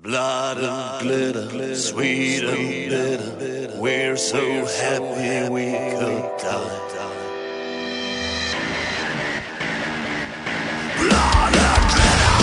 Blood and glitter, sweet and bitter. We're so happy we could die. Blood and glitter.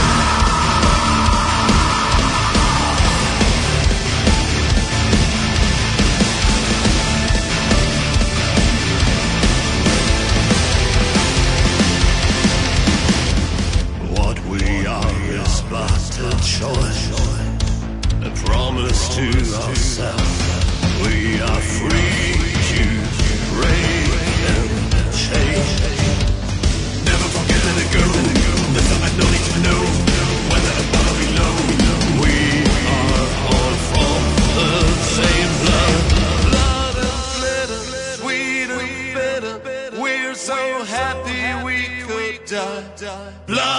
What we are is but a choice. A promise to ourselves. We are free to break and change. Never forget, let it go. There's something no need to know whether above or below. We are all from the same blood. Blood and glitter, sweet and bitter. We're so happy we could die. Blood